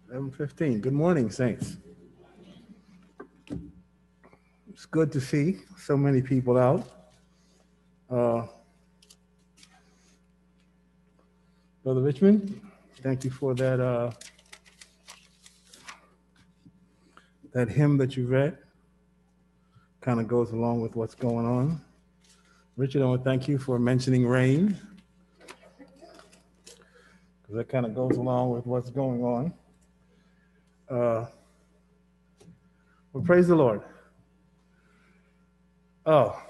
11:15. Good morning, saints. It's good to see so many people out. Uh, Brother Richmond, thank you for that hymn that you read. Kind of goes along with what's going on. Richard, I want to thank you for mentioning rain, because that kind of goes along with what's going on. Well, praise the Lord. Oh,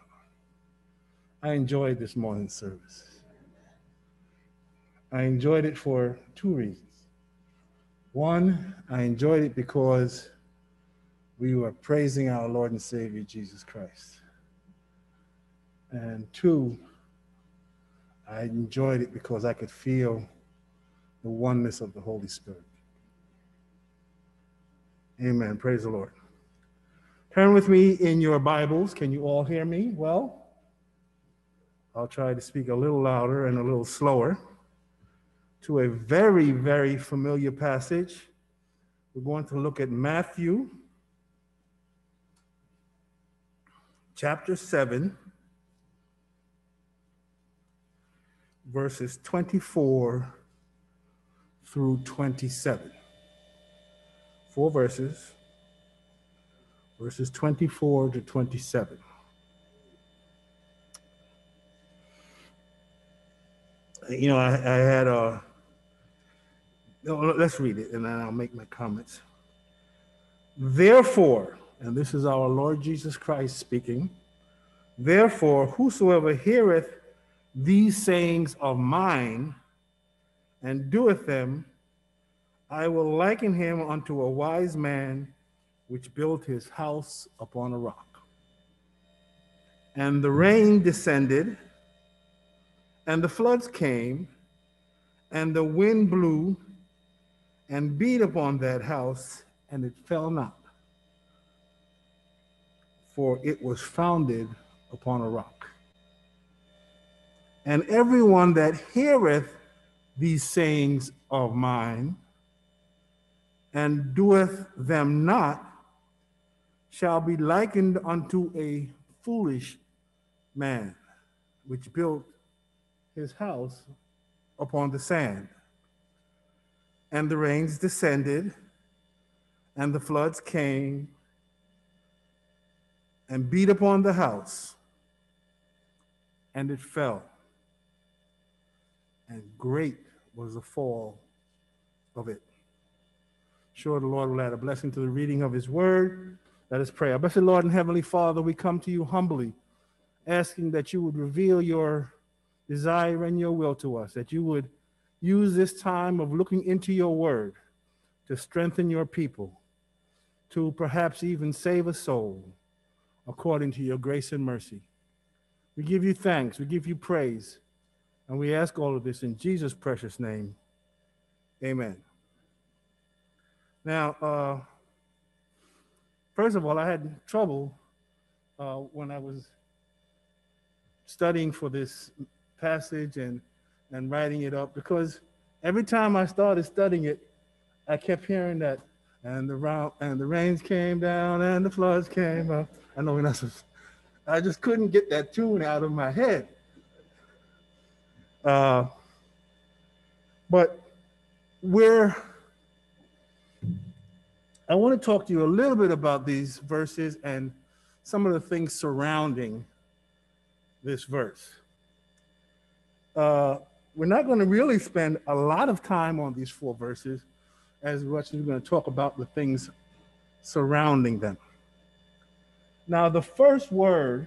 I enjoyed this morning's service. I enjoyed it for two reasons. One, I enjoyed it because we were praising our Lord and Savior, Jesus Christ. And two, I enjoyed it because I could feel the oneness of the Holy Spirit. Amen. Praise the Lord. Turn with me in your Bibles. Can you all hear me well? I'll try to speak a little louder and a little slower to a very, very familiar passage. We're going to look at Matthew chapter 7, verses 24 through 27. 4 verses 24 to 27. You know, I had let's read it and then I'll make my comments. Therefore, and this is our Lord Jesus Christ speaking, therefore, whosoever heareth these sayings of mine and doeth them, I will liken him unto a wise man which built his house upon a rock. And the rain descended, and the floods came, and the wind blew and beat upon that house, and it fell not, for it was founded upon a rock. And everyone that heareth these sayings of mine and doeth them not shall be likened unto a foolish man, which built his house upon the sand. And the rains descended, and the floods came, and beat upon the house, and it fell. And great was the fall of it. Sure, the Lord will add a blessing to the reading of his word. Let us pray. Our blessed Lord and Heavenly Father, we come to you humbly, asking that you would reveal your desire and your will to us, that you would use this time of looking into your word to strengthen your people, to perhaps even save a soul according to your grace and mercy. We give you thanks, we give you praise, and we ask all of this in Jesus' precious name. Amen. Now, first of all, I had trouble when I was studying for this passage and writing it up, because every time I started studying it, I kept hearing that, and the rains came down and the floods came up. I know we're not supposed, I just couldn't get that tune out of my head. But I want to talk to you a little bit about these verses and some of the things surrounding this verse. We're not going to really spend a lot of time on these 4 verses as much as we're going to talk about the things surrounding them. Now, the first word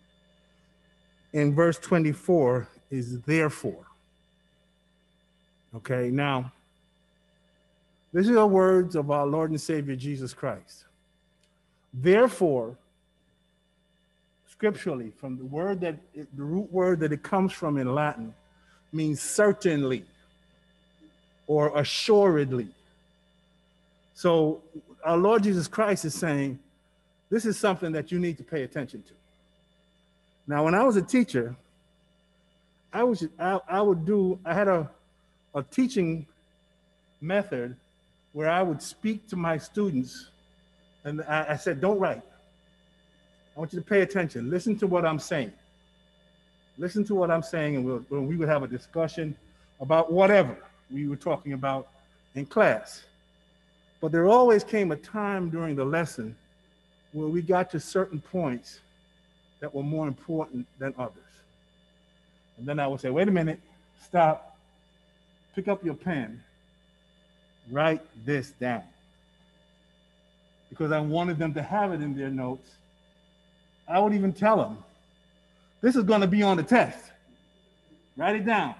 in verse 24 is therefore. Okay, now, these are the words of our Lord and Savior, Jesus Christ. Therefore, scripturally, from the root word that it comes from in Latin, means certainly or assuredly. So our Lord Jesus Christ is saying, this is something that you need to pay attention to. Now, when I was a teacher, I had a teaching method where I would speak to my students, and I said, don't write. I want you to pay attention. Listen to what I'm saying. Listen to what I'm saying, and we would have a discussion about whatever we were talking about in class. But there always came a time during the lesson where we got to certain points that were more important than others. And then I would say, wait a minute, stop, pick up your pen, write this down. Because I wanted them to have it in their notes. I would even tell them, this is going to be on the test. Write it down.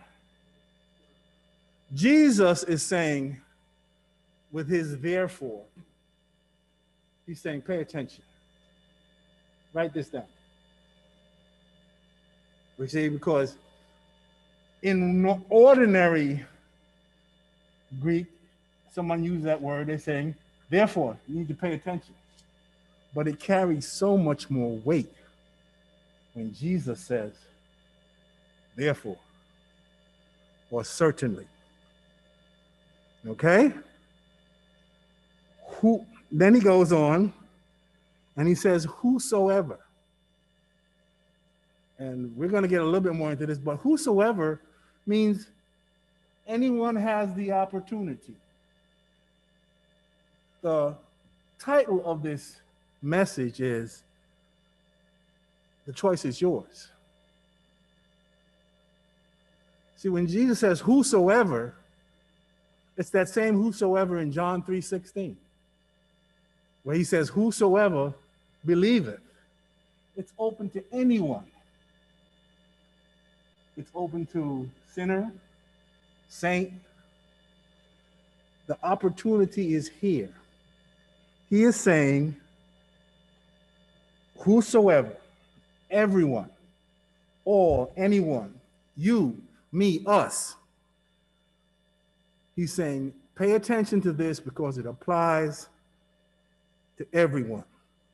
Jesus is saying, with his therefore, he's saying, pay attention. Write this down. We see, because in ordinary Greek, someone used that word, they're saying, therefore, you need to pay attention. But it carries so much more weight when Jesus says, therefore, or certainly. Okay? Then he goes on and he says, whosoever. And we're going to get a little bit more into this, but whosoever means anyone has the opportunity. The title of this message is, the choice is yours. See, when Jesus says whosoever, it's that same whosoever in John 3:16, where he says, whosoever believeth. It's open to anyone. It's open to sinner, saint. The opportunity is here. He is saying, whosoever, everyone, all, anyone, you, me, us. He's saying, pay attention to this because it applies to everyone.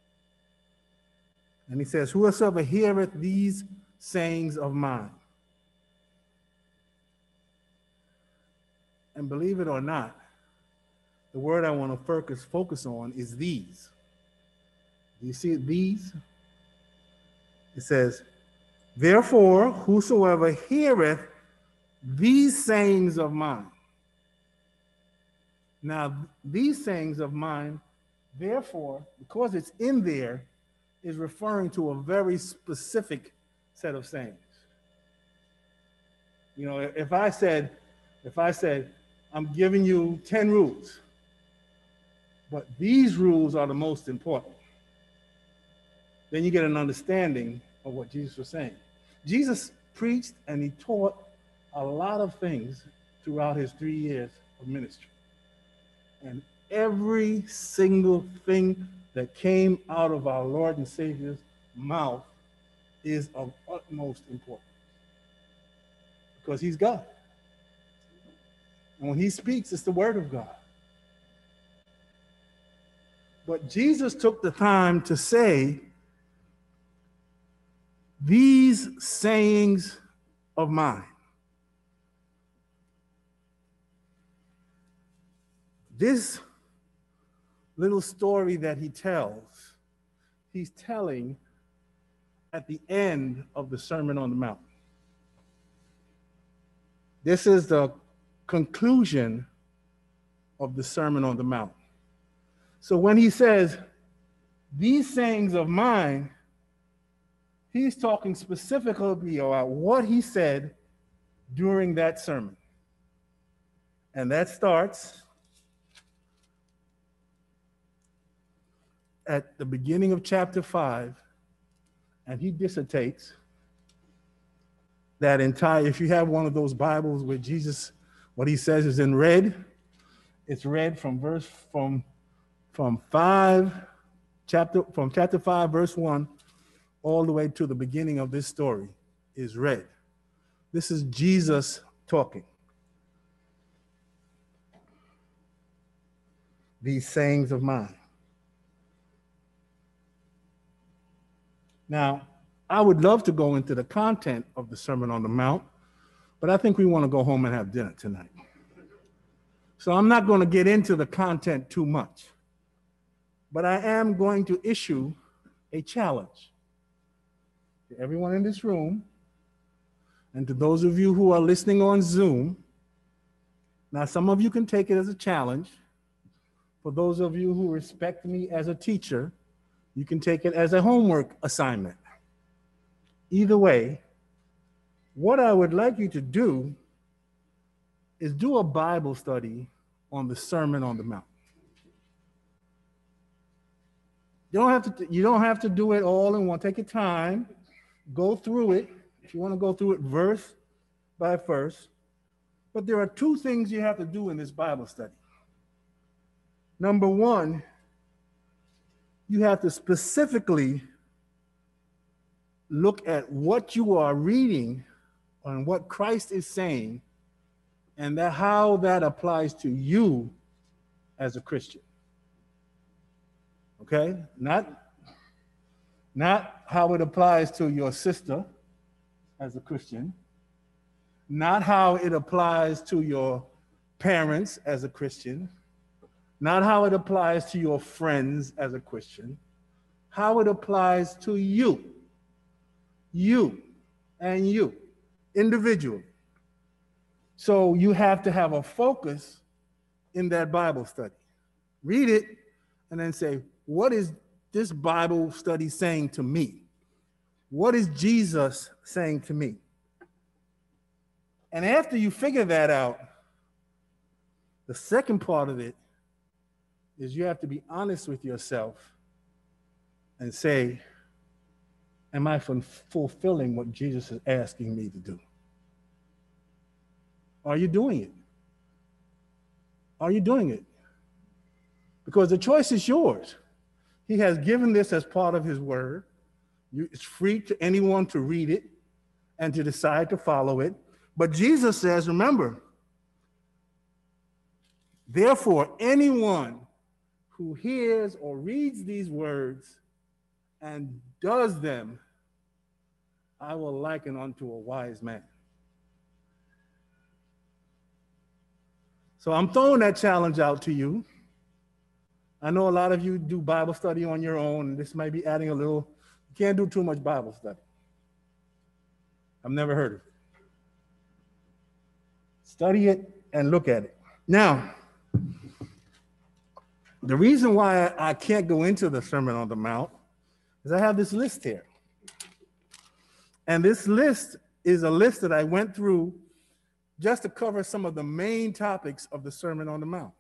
And he says, whosoever heareth these sayings of mine. And believe it or not, the word I want to focus on is these. Do you see it, these? It says, therefore, whosoever heareth these sayings of mine. Now, these sayings of mine, therefore, because it's in there, is referring to a very specific set of sayings. You know, if I said, I'm giving you 10 rules, but these rules are the most important, then you get an understanding of what Jesus was saying. Jesus preached and he taught a lot of things throughout his 3 years of ministry. And every single thing that came out of our Lord and Savior's mouth is of utmost importance. Because he's God. And when he speaks, it's the word of God. But Jesus took the time to say, these sayings of mine. This little story that he tells, he's telling at the end of the Sermon on the Mount. This is the conclusion of the Sermon on the Mount. So when he says, these sayings of mine, he's talking specifically about what he said during that sermon. And that starts at the beginning of chapter 5, and he dissertates that entire, if you have one of those Bibles where Jesus, what he says is in red, it's read from chapter 5, verse 1, all the way to the beginning of this story is read. This is Jesus talking. These sayings of mine. Now, I would love to go into the content of the Sermon on the Mount, but I think we want to go home and have dinner tonight. So I'm not going to get into the content too much, but I am going to issue a challenge to everyone in this room and to those of you who are listening on Zoom. Now, some of you can take it as a challenge. For those of you who respect me as a teacher, you can take it as a homework assignment. Either way, what I would like you to do is do a Bible study on the Sermon on the Mount. You don't have to do it all in one. Take your time, go through it. If you want to go through it verse by verse. But there are two things you have to do in this Bible study. Number one, you have to specifically look at what you are reading and what Christ is saying, and how that applies to you as a Christian. Okay? Not how it applies to your sister as a Christian, not how it applies to your parents as a Christian, not how it applies to your friends as a Christian, how it applies to you and you individually. So you have to have a focus in that Bible study. Read it and then say, what is this Bible study saying to me? What is Jesus saying to me? And after you figure that out, the second part of it is you have to be honest with yourself and say, am I fulfilling what Jesus is asking me to do? Are you doing it? Are you doing it? Because the choice is yours. He has given this as part of his word. It's free to anyone to read it and to decide to follow it. But Jesus says, remember, therefore, anyone who hears or reads these words and does them, I will liken unto a wise man. So I'm throwing that challenge out to you. I know a lot of you do Bible study on your own. This might be adding a little. You can't do too much Bible study. I've never heard of it. Study it and look at it. Now, the reason why I can't go into the Sermon on the Mount is I have this list here. And this list is a list that I went through just to cover some of the main topics of the Sermon on the Mount.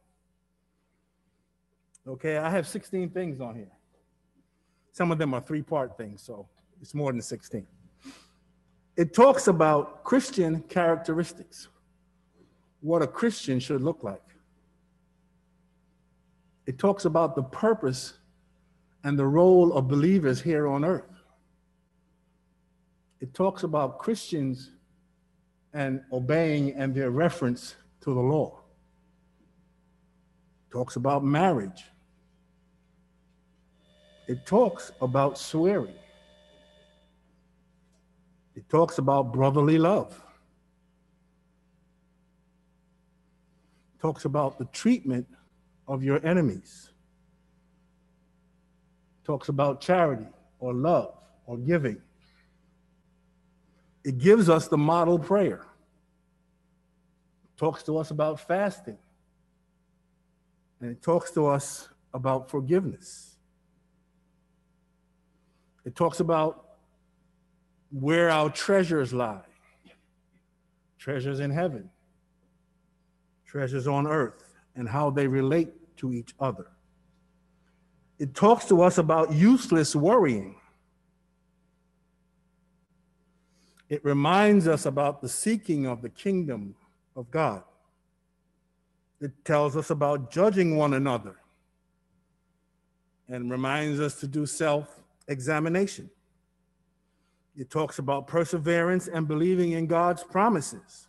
Okay, I have 16 things on here. Some of them are three-part things, so it's more than 16. It talks about Christian characteristics, what a Christian should look like. It talks about the purpose and the role of believers here on earth. It talks about Christians and obeying and their reference to the law. It talks about marriage. It talks about swearing. It talks about brotherly love. It talks about the treatment of your enemies. It talks about charity or love or giving. It gives us the model prayer. It talks to us about fasting. And it talks to us about forgiveness. It talks about where our treasures lie. Treasures in heaven, treasures on earth, and how they relate to each other. It talks to us about useless worrying. It reminds us about the seeking of the kingdom of God. It tells us about judging one another and reminds us to do self-examination. It talks about perseverance and believing in God's promises.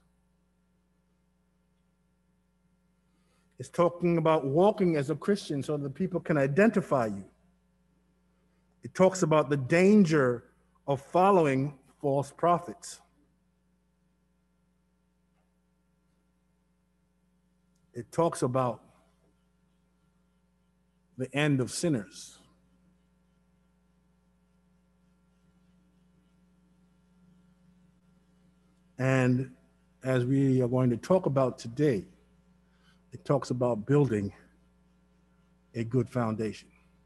It's talking about walking as a Christian so that people can identify you. It talks about the danger of following false prophets. it talks about the end of sinners. And as we are going to talk about today, it talks about building a good foundation.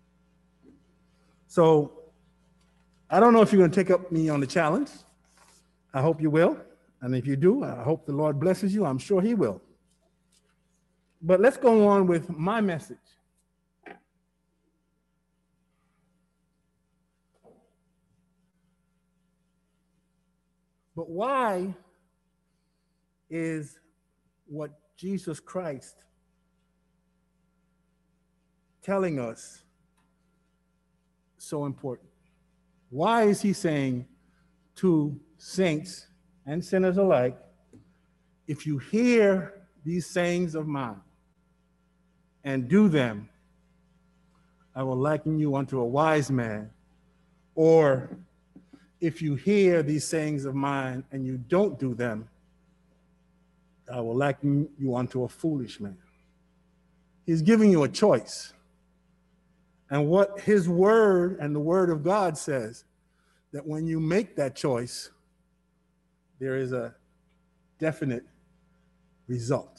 So I don't know if you're going to take up me on the challenge. I hope you will. And if you do, I hope the Lord blesses you. I'm sure he will. But let's go on with my message. But why is what Jesus Christ telling us so important? Why is he saying to saints and sinners alike, if you hear these sayings of mine and do them, I will liken you unto a wise man? Or if you hear these sayings of mine and you don't do them, I will liken you unto a foolish man. He's giving you a choice. And what his word and the word of God says, that when you make that choice, there is a definite result.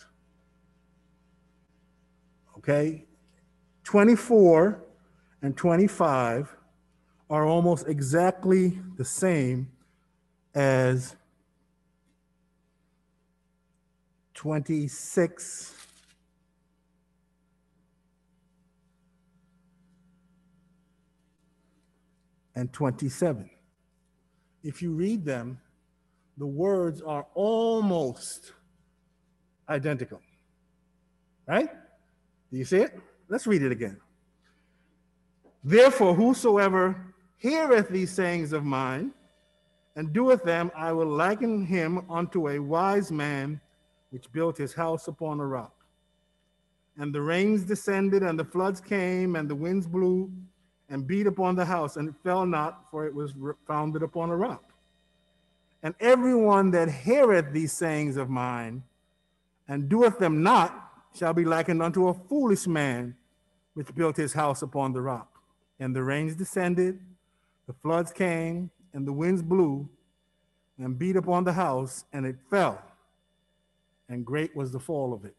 Okay? 24 and 25 are almost exactly the same as 26 and 27. If you read them, the words are almost identical, right? Do you see it? Let's read it again. Therefore, whosoever heareth these sayings of mine and doeth them, I will liken him unto a wise man which built his house upon a rock. And the rains descended, and the floods came, and the winds blew and beat upon the house, and it fell not, for it was founded upon a rock. And everyone that heareth these sayings of mine and doeth them not shall be likened unto a foolish man which built his house upon the rock. And the rains descended, the floods came, and the winds blew and beat upon the house, and it fell, and great was the fall of it.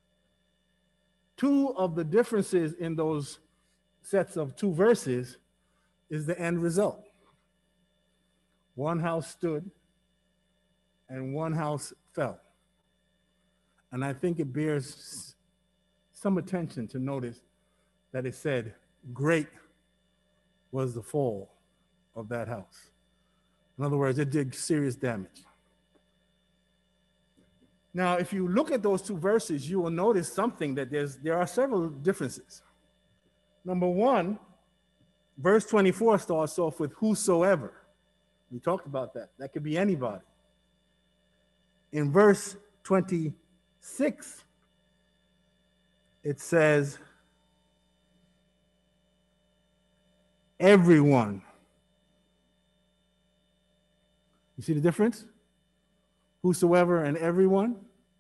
Two of the differences in those sets of two verses is the end result. One house stood and one house fell. And I think it bears some attention to notice that it said, great was the fall of that house. In other words, it did serious damage. Now, if you look at those two verses, you will notice something, that there are several differences. Number one, verse 24 starts off with whosoever. We talked about that. That could be anybody. In verse 26, it says, everyone. You see the difference? Whosoever and everyone.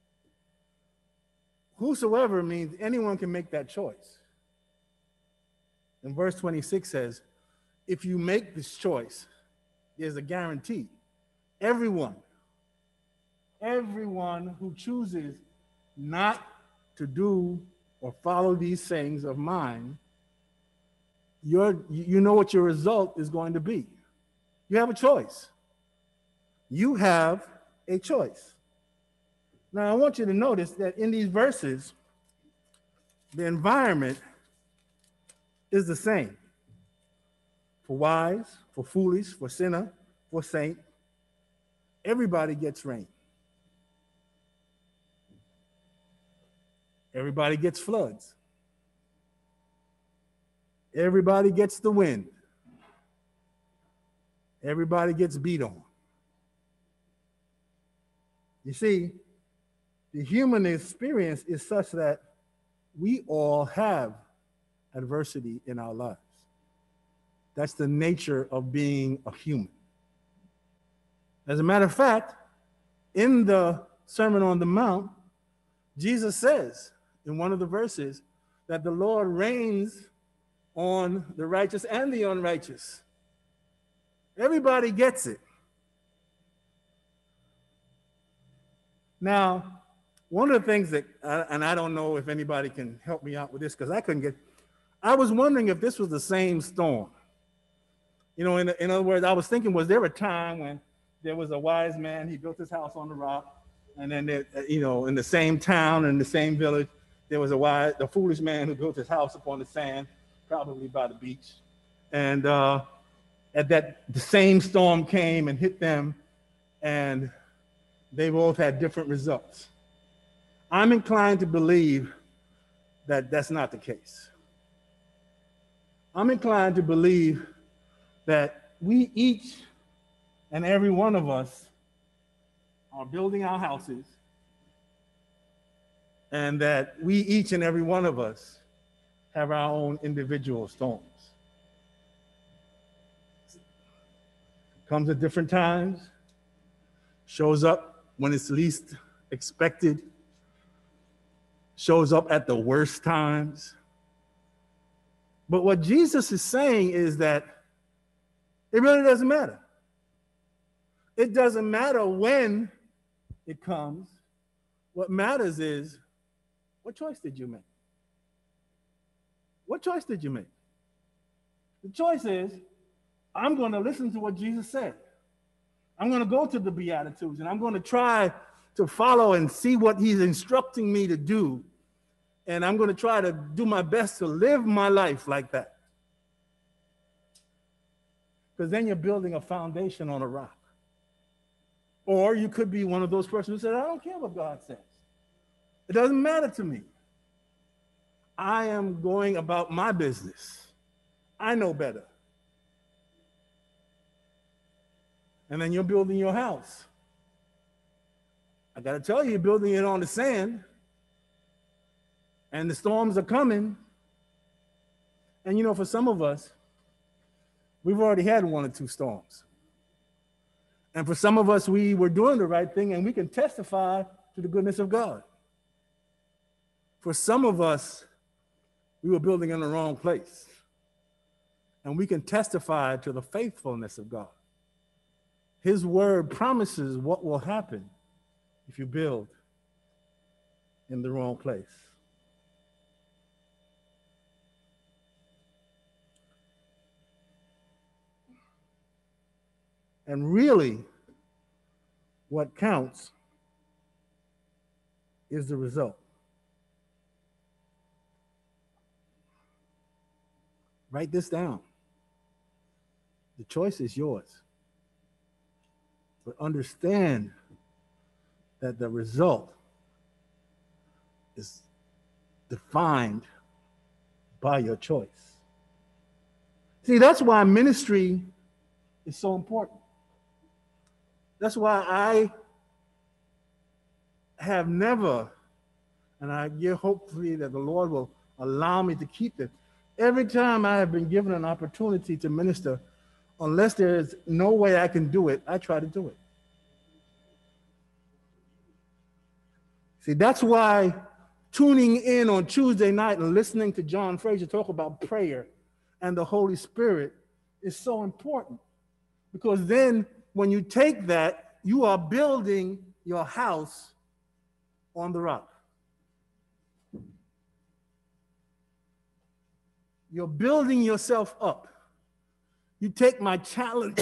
Whosoever means anyone can make that choice. And verse 26 says, if you make this choice, there's a guarantee. Everyone who chooses not to do or follow these sayings of mine, you know what your result is going to be. You have a choice. You have a choice. Now, I want you to notice that in these verses, the environment is the same. For wise, for foolish, for sinner, for saint, everybody gets rain. Everybody gets floods. Everybody gets the wind. Everybody gets beat on. You see, the human experience is such that we all have adversity in our lives. That's the nature of being a human. As a matter of fact, in the Sermon on the Mount, Jesus says in one of the verses that the Lord reigns on the righteous and the unrighteous. Everybody gets it. Now, one of the things that, and I don't know if anybody can help me out with this because I was wondering if this was the same storm. You know, in other words, I was thinking, was there a time when there was a wise man, he built his house on the rock, and then, in the same town, in the same village, there was the foolish man who built his house upon the sand, probably by the beach. And the same storm came and hit them, and they both had different results. I'm inclined to believe that that's not the case. I'm inclined to believe that we each and every one of us are building our houses, and that we each and every one of us have our own individual storms. Comes at different times, shows up when it's least expected, shows up at the worst times. But what Jesus is saying is that it really doesn't matter. It doesn't matter when it comes. What matters is, what choice did you make? What choice did you make? The choice is, I'm going to listen to what Jesus said. I'm going to go to the Beatitudes, and I'm going to try to follow and see what he's instructing me to do. And I'm going to try to do my best to live my life like that. Because then you're building a foundation on a rock. Or you could be one of those persons who said, I don't care what God says. It doesn't matter to me. I am going about my business. I know better. And then you're building your house. I got to tell you, you're building it on the sand. And the storms are coming. And for some of us, we've already had one or two storms. And for some of us, we were doing the right thing, and we can testify to the goodness of God. For some of us, we were building in the wrong place, and we can testify to the faithfulness of God. His word promises what will happen if you build in the wrong place. And really, what counts is the result. Write this down. The choice is yours. But understand that the result is defined by your choice. See, that's why ministry is so important. That's why I have never, and I give hopefully that the Lord will allow me to keep it. Every time I have been given an opportunity to minister, unless there is no way I can do it, I try to do it. See, that's why tuning in on Tuesday night and listening to John Fraser talk about prayer and the Holy Spirit is so important. Because then when you take that, you are building your house on the rock. You're building yourself up. You take my challenge.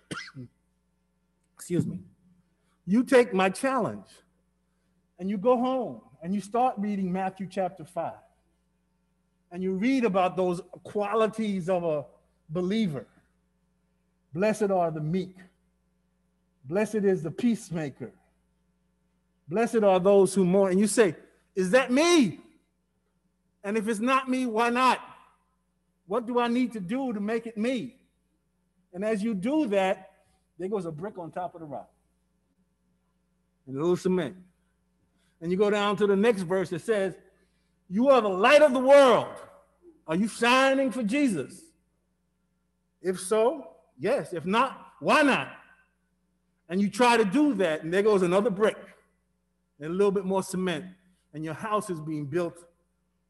Excuse me. You take my challenge and you go home and you start reading Matthew chapter 5. And you read about those qualities of a believer. Blessed are the meek. Blessed is the peacemaker. Blessed are those who mourn. And you say, is that me? And if it's not me, why not? What do I need to do to make it me? And as you do that, there goes a brick on top of the rock. And a little cement. And you go down to the next verse that says, you are the light of the world. Are you shining for Jesus? If so, yes. If not, why not? And you try to do that, and there goes another brick and a little bit more cement, and your house is being built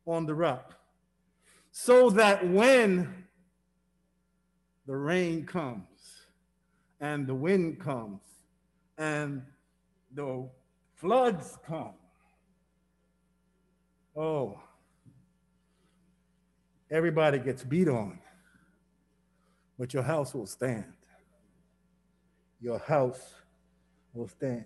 on the rock, so that when the rain comes and the wind comes and the floods come, oh, everybody gets beat on, but your house will stand. Your house will stand.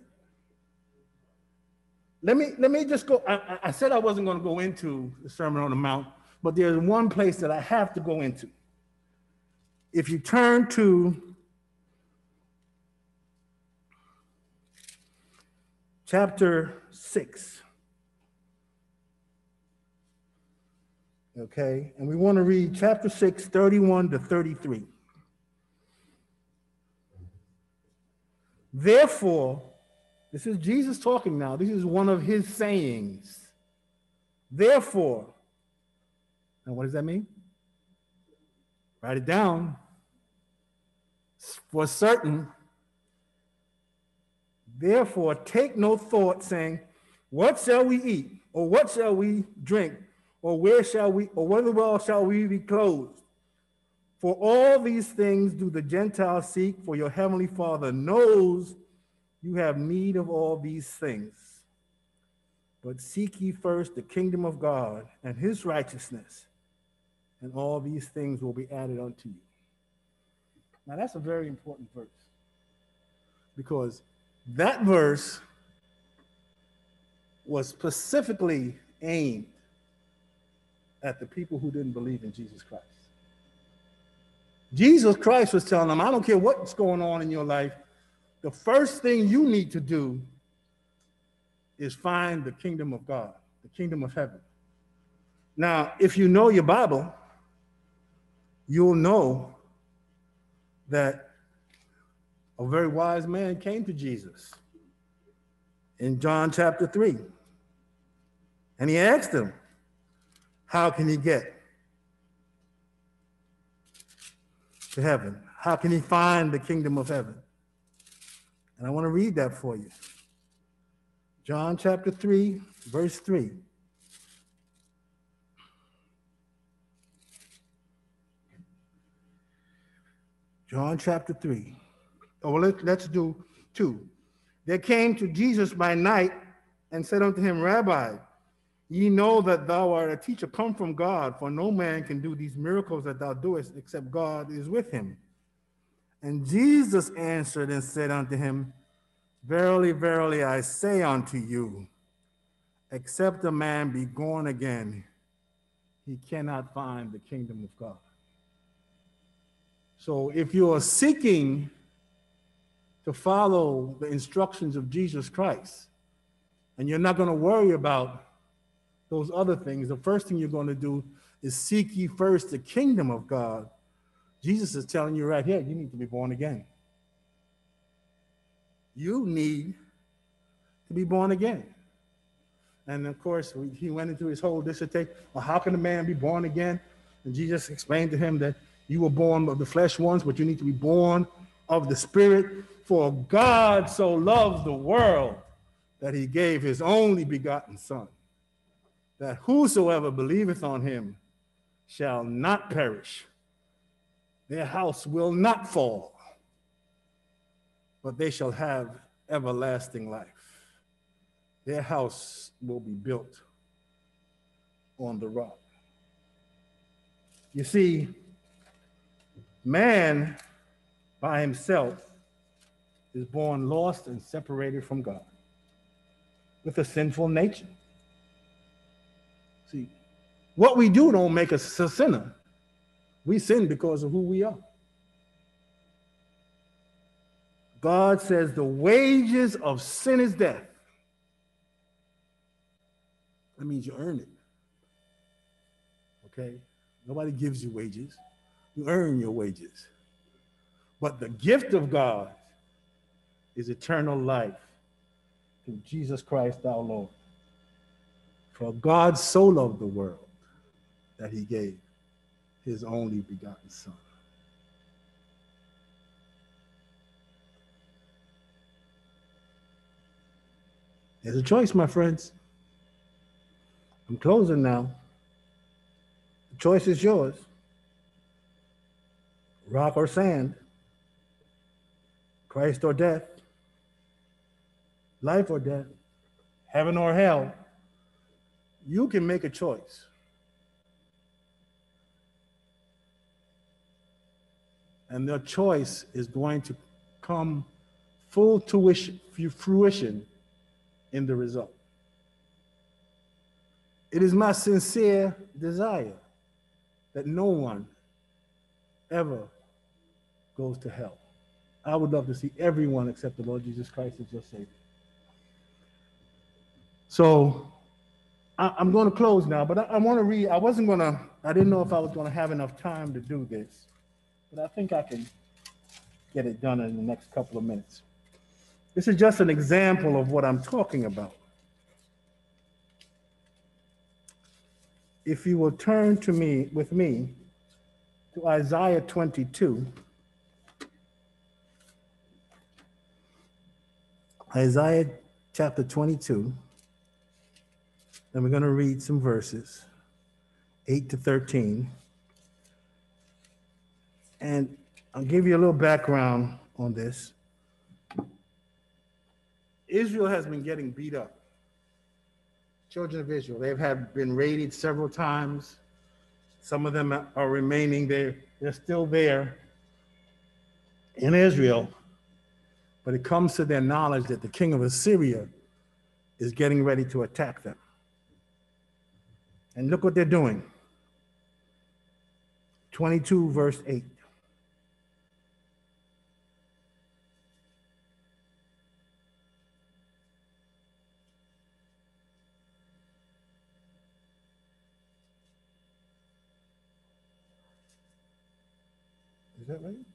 Let me just go. I said I wasn't going to go into the Sermon on the Mount, but there's one place that I have to go into. If you turn to chapter 6, okay, and we want to read chapter 6, 31 to 33. Therefore, this is Jesus talking now. This is one of his sayings. Therefore, and what does that mean? Write it down. For certain, therefore, take no thought, saying, what shall we eat? Or what shall we drink? Or where shall we, or wherewithal shall we be clothed? For all these things do the Gentiles seek, for your heavenly Father knows you have need of all these things. But seek ye first the kingdom of God and his righteousness, and all these things will be added unto you. Now that's a very important verse, because that verse was specifically aimed at the people who didn't believe in Jesus Christ. Jesus Christ was telling them, I don't care what's going on in your life, the first thing you need to do is find the kingdom of God, the kingdom of heaven. Now, if you know your Bible, you'll know that a very wise man came to Jesus in John chapter 3. And he asked him, how can he get to heaven? How can he find the kingdom of heaven? And I want to read that for you. John chapter 3, verse 3. John chapter 3. Oh, well, let's do 2. There came to Jesus by night and said unto him, Rabbi, ye know that thou art a teacher come from God, for no man can do these miracles that thou doest except God is with him. And Jesus answered and said unto him, Verily, verily, I say unto you, except a man be born again, he cannot find the kingdom of God. So if you are seeking to follow the instructions of Jesus Christ, and you're not going to worry about those other things, the first thing you're going to do is seek ye first the kingdom of God. Jesus is telling you right here, you need to be born again. You need to be born again. And of course, he went into his whole dissertation. Well, how can a man be born again? And Jesus explained to him that you were born of the flesh once, but you need to be born of the Spirit. For God so loved the world that he gave his only begotten Son, that whosoever believeth on him shall not perish. Their house will not fall, but they shall have everlasting life. Their house will be built on the rock. You see, man by himself is born lost and separated from God with a sinful nature. See, what we do don't make us a sinner. We sin because of who we are. God says the wages of sin is death. That means you earn it. Okay? Nobody gives you wages. You earn your wages. But the gift of God is eternal life through Jesus Christ our Lord. For God so loved the world that he gave his only begotten Son. There's a choice, my friends. I'm closing now. The choice is yours. Rock or sand, Christ or death, life or death, heaven or hell. You can make a choice. And the choice is going to come full fruition in the result. It is my sincere desire that no one ever goes to hell. I would love to see everyone accept the Lord Jesus Christ as your Savior. So I'm going to close now, but I want to read. I didn't know if I was going to have enough time to do this, but I think I can get it done in the next couple of minutes. This is just an example of what I'm talking about. If you will turn with me to Isaiah 22. Isaiah chapter 22. And we're going to read some verses, 8 to 13. And I'll give you a little background on this. Israel has been getting beat up. Children of Israel, been raided several times. Some of them are remaining there. They're still there in Israel. But it comes to their knowledge that the king of Assyria is getting ready to attack them. And look what they're doing. 22 verse 8. Is that right?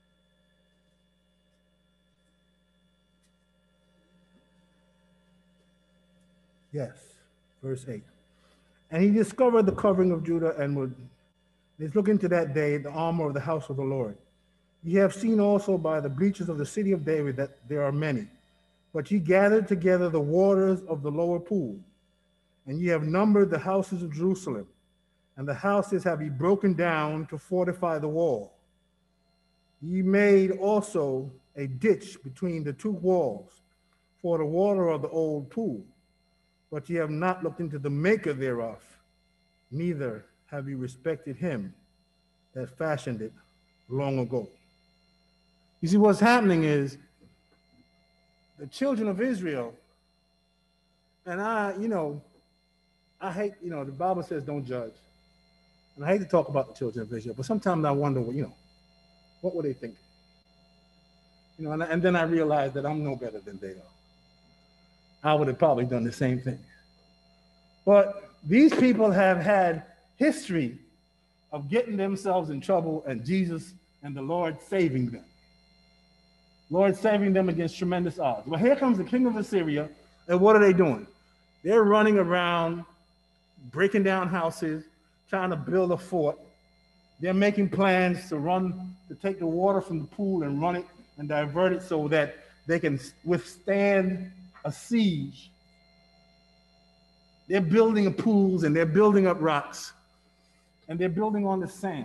Yes, verse 8. And he discovered the covering of Judah and would look into that day the armor of the house of the Lord. Ye have seen also by the breaches of the city of David that there are many. But ye gathered together the waters of the lower pool, and ye have numbered the houses of Jerusalem, and the houses have ye broken down to fortify the wall. Ye made also a ditch between the two walls for the water of the old pool, but ye have not looked into the maker thereof, neither have ye respected him that fashioned it long ago. You see, what's happening is the children of Israel, and I hate, the Bible says don't judge. And I hate to talk about the children of Israel, but sometimes I wonder, what were they thinking? And then I realized that I'm no better than they are. I would have probably done the same thing. But these people have had history of getting themselves in trouble and Jesus and the Lord saving them. Lord saving them against tremendous odds. Well, here comes the king of Assyria, and what are they doing? They're running around, breaking down houses, trying to build a fort. They're making plans to take the water from the pool and run it and divert it so that they can withstand a siege. They're building pools and they're building up rocks and they're building on the sand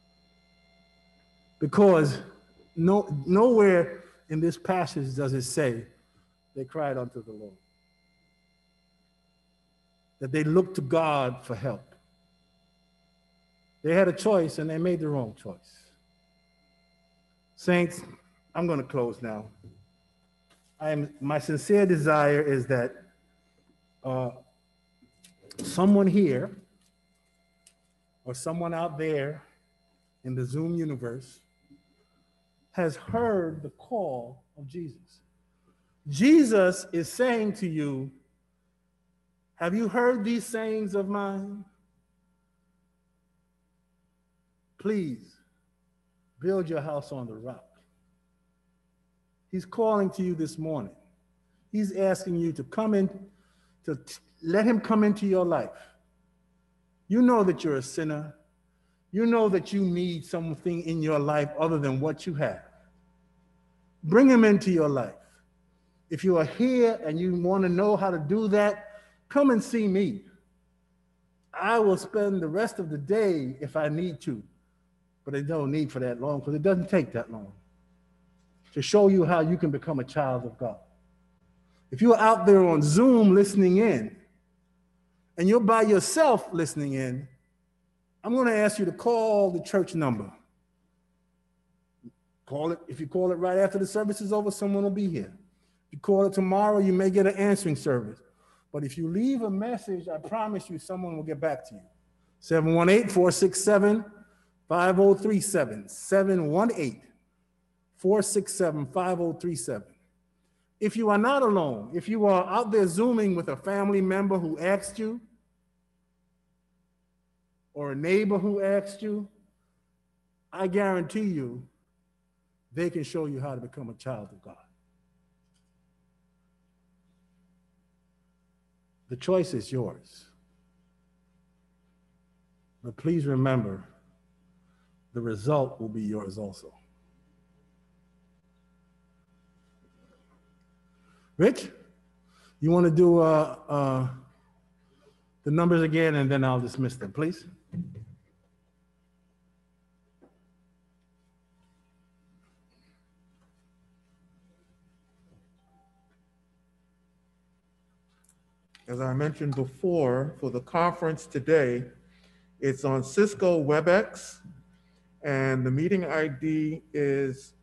because nowhere in this passage does it say they cried unto the Lord, that they looked to God for help. They had a choice and they made the wrong choice. Saints, I'm going to close now. My sincere desire is that someone here or someone out there in the Zoom universe has heard the call of Jesus. Jesus is saying to you, have you heard these sayings of mine? Please build your house on the rock. He's calling to you this morning. He's asking you to come in, to let him come into your life. You know that you're a sinner. You know that you need something in your life other than what you have. Bring him into your life. If you are here and you want to know how to do that, come and see me. I will spend the rest of the day if I need to, but it don't need for that long because it doesn't take that long to show you how you can become a child of God. If you're out there on Zoom listening in and you're by yourself listening in, I'm going to ask you to call the church number. Call it. If you call it right after the service is over, someone will be here. If you call it tomorrow, you may get an answering service. But if you leave a message, I promise you someone will get back to you. 718-467-5037. 718-467-5037. If you are not alone, if you are out there Zooming with a family member who asked you, or a neighbor who asked you, I guarantee you they can show you how to become a child of God. The choice is yours. But please remember, the result will be yours also. Rich, you want to do the numbers again, and then I'll dismiss them, please? As I mentioned before, for the conference today, it's on Cisco WebEx, and the meeting ID is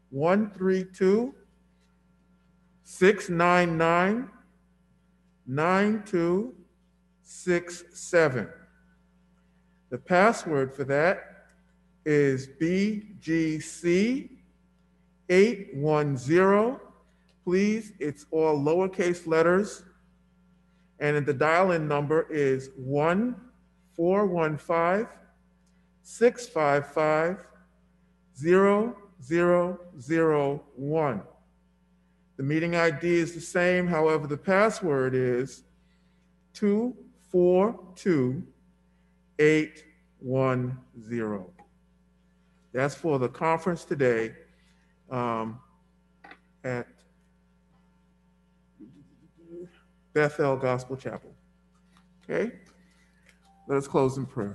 132-699-9267. The password for that is BGC810. Please, it's all lowercase letters. And the dial-in number is 1-415-655-0001. The meeting ID is the same, however, the password is 242810. That's for the conference today at Bethel Gospel Chapel. Okay? Let us close in prayer.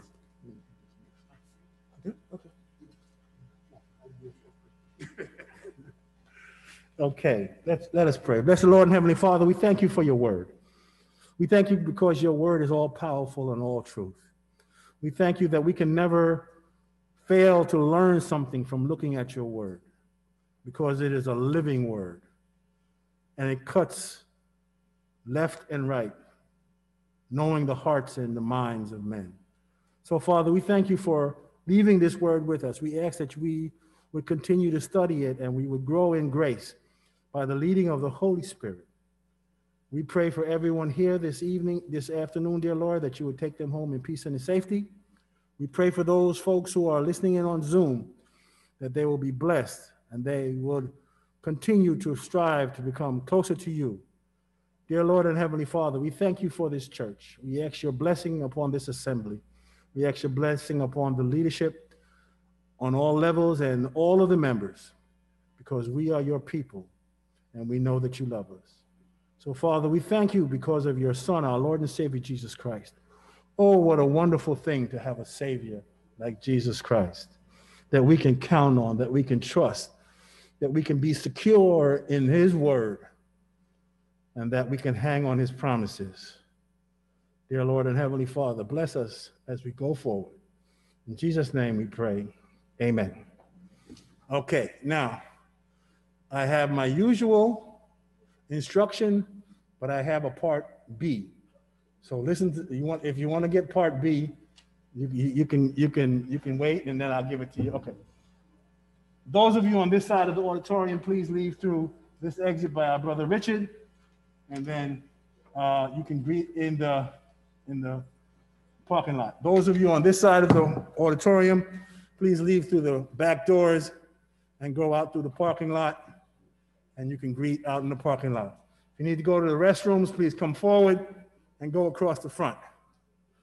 Okay, let us pray. Blessed Lord and Heavenly Father, we thank you for your word. We thank you because your word is all powerful and all truth. We thank you that we can never fail to learn something from looking at your word, because it is a living word and it cuts left and right, knowing the hearts and the minds of men. So, Father, we thank you for leaving this word with us. We ask that we would continue to study it and we would grow in grace by the leading of the Holy Spirit. We pray for everyone here this afternoon, dear Lord, that you would take them home in peace and in safety. We pray for those folks who are listening in on Zoom, that they will be blessed and they would continue to strive to become closer to you. Dear Lord and Heavenly Father, we thank you for this church. We ask your blessing upon this assembly. We ask your blessing upon the leadership on all levels and all of the members, because we are your people and we know that you love us. So, Father, we thank you because of your Son, our Lord and Savior, Jesus Christ. Oh, what a wonderful thing to have a Savior like Jesus Christ that we can count on, that we can trust, that we can be secure in his word, and that we can hang on his promises. Dear Lord and Heavenly Father, bless us as we go forward. In Jesus' name we pray, amen. Okay, now, I have my usual instruction, but I have a part B. So listen to, if you want to get part B, you can wait and then I'll give it to you. Okay. Those of you on this side of the auditorium, please leave through this exit by our brother Richard. And then you can greet in the parking lot. Those of you on this side of the auditorium, please leave through the back doors and go out through the parking lot, and you can greet out in the parking lot. If you need to go to the restrooms, please come forward and go across the front.